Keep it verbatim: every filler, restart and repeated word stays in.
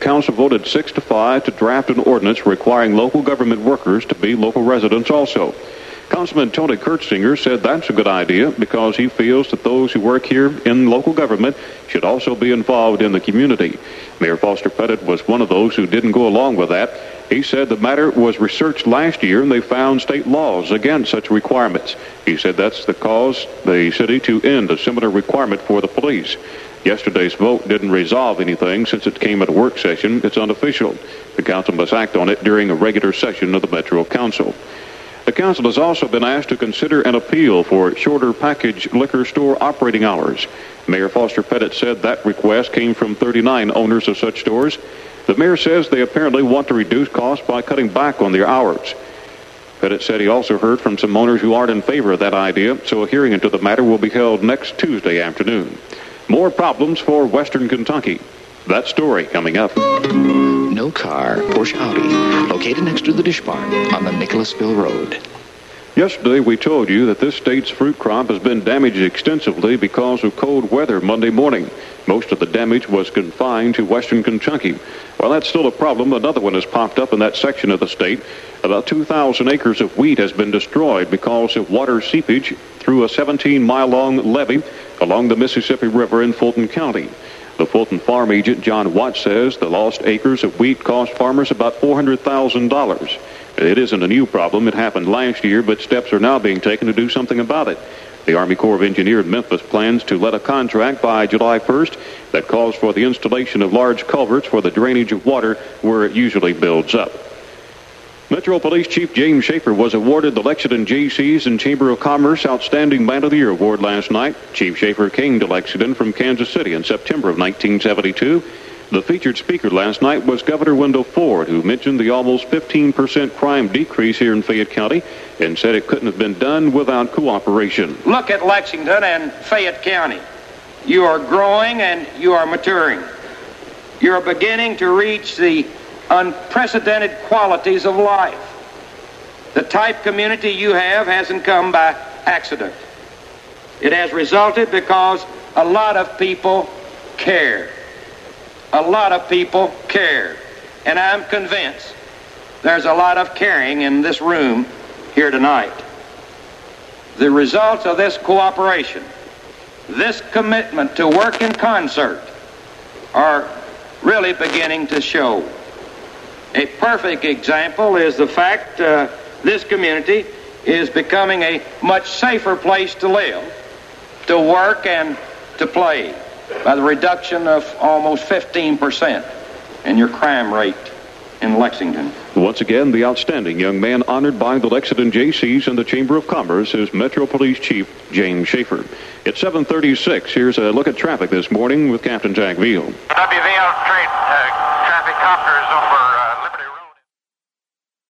Council voted six to five to draft an ordinance requiring local government workers to be local residents also. Councilman Tony Kurtzinger said that's a good idea because he feels that those who work here in local government should also be involved in the community. Mayor Foster Pettit was one of those who didn't go along with that. He said the matter was researched last year and they found state laws against such requirements. He said that's the cause the city to end a similar requirement for the police. Yesterday's vote didn't resolve anything since it came at a work session. It's unofficial. The council must act on it during a regular session of the Metro Council. The council has also been asked to consider an appeal for shorter package liquor store operating hours. Mayor Foster Pettit said that request came from thirty-nine owners of such stores. The mayor says they apparently want to reduce costs by cutting back on their hours. Pettit said he also heard from some owners who aren't in favor of that idea, so a hearing into the matter will be held next Tuesday afternoon. More problems for Western Kentucky. That story coming up. No Car Porsche Audi, located next to the Dish Barn on the Nicholasville Road. Yesterday we told you that this state's fruit crop has been damaged extensively because of cold weather Monday morning. Most of the damage was confined to Western Kentucky. While that's still a problem, another one has popped up in that section of the state. About two thousand acres of wheat has been destroyed because of water seepage through a seventeen mile long levee along the Mississippi River in Fulton County. The Fulton farm agent, John Watts, says the lost acres of wheat cost farmers about four hundred thousand dollars. It isn't a new problem. It happened last year, but steps are now being taken to do something about it. The Army Corps of Engineers in Memphis plans to let a contract by July first that calls for the installation of large culverts for the drainage of water where it usually builds up. Metro Police Chief James Schaefer was awarded the Lexington J C's and Chamber of Commerce Outstanding Man of the Year Award last night. Chief Schaefer came to Lexington from Kansas City in September of nineteen seventy-two. The featured speaker last night was Governor Wendell Ford, who mentioned the almost fifteen percent crime decrease here in Fayette County and said it couldn't have been done without cooperation. Look at Lexington and Fayette County. You are growing and you are maturing. You're beginning to reach the unprecedented qualities of life. The type community you have hasn't come by accident. It has resulted because a lot of people care. A lot of people care. And I'm convinced there's a lot of caring in this room here tonight. The results of this cooperation, this commitment to work in concert, are really beginning to show. A perfect example is the fact uh, this community is becoming a much safer place to live, to work, and to play by the reduction of almost fifteen percent in your crime rate in Lexington. Once again, the outstanding young man honored by the Lexington J C's and the Chamber of Commerce is Metro Police Chief James Schaefer. It's seven thirty-six. Here's a look at traffic this morning with Captain Jack Veal. W V